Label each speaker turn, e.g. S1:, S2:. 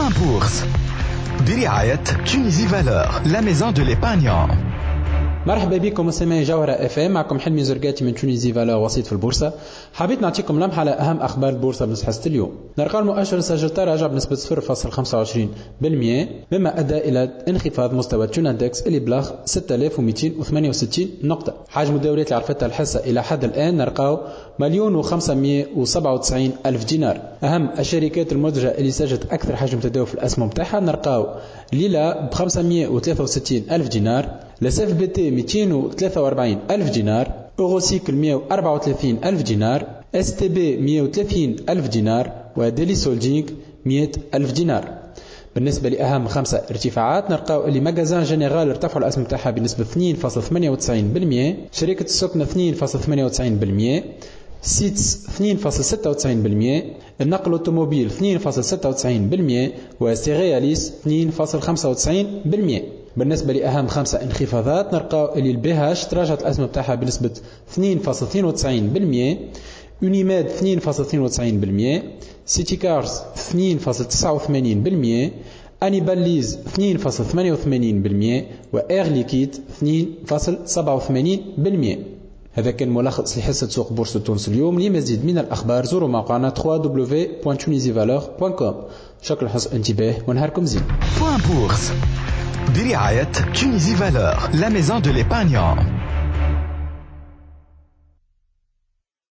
S1: Point Bourse برعاية تونيزي فالور لا ميزون دو ليبانيون.
S2: مرحبا بكم مستمعي جوهرة اف ام، معكم حلمي زرقاتي من تونيزي فالور وسيط في البورصة. حبيت نعطيكم لمحة على أهم أخبار البورصة بنص حصة اليوم. الأرقام المؤشر سجل تراجع بنسبة 0.25%، مما أدى إلى انخفاض مستوى تون اندكس اللي بلغ 6268 نقطة. حجم الدوريات اللي عرفتها الحصة إلى حد الآن نلقاو 1,597,000 دينار. أهم الشركات المدرجة اللي سجلت أكثر حجم تداول في الأسهم بتاعها نلقاو ليلة ب 563,000 دينار، لساف بي تي 243,000 دينار، أوروسيكل 134,000 دينار، اس تي بي 130,000 دينار، وديلي سولدينغ 100,000 دينار. بالنسبة لأهم 5 ارتفاعات نلقاو اللي ماغازان جينيرال ارتفعوا الأسهم تاعها بنسبة 2.98%، شركة السكنة 2.98%، سيتس 2.96%، النقل والطوموبيل 2.96%، وسيرياليس 2.95%. بالنسبة لأهم 5 انخفاضات نلقاو اللي البيهاش تراجعت الأسهم بتاعها بنسبة 2.92%، يونيماد 2.92%، سيتي كارز 2.89%، أنيباليز 2.88%، وإير ليكيد 2.87%. هذا كان ملخص لحصة سوق بورصة تونس اليوم. لمزيد من الأخبار زوروا موقعنا www.tunisivaleur.com. شكرا لحسن الانتباه ونهاركم زين.
S1: Point Bourse برعاية تونيزي فالور لا ميزون دو ليبانيون.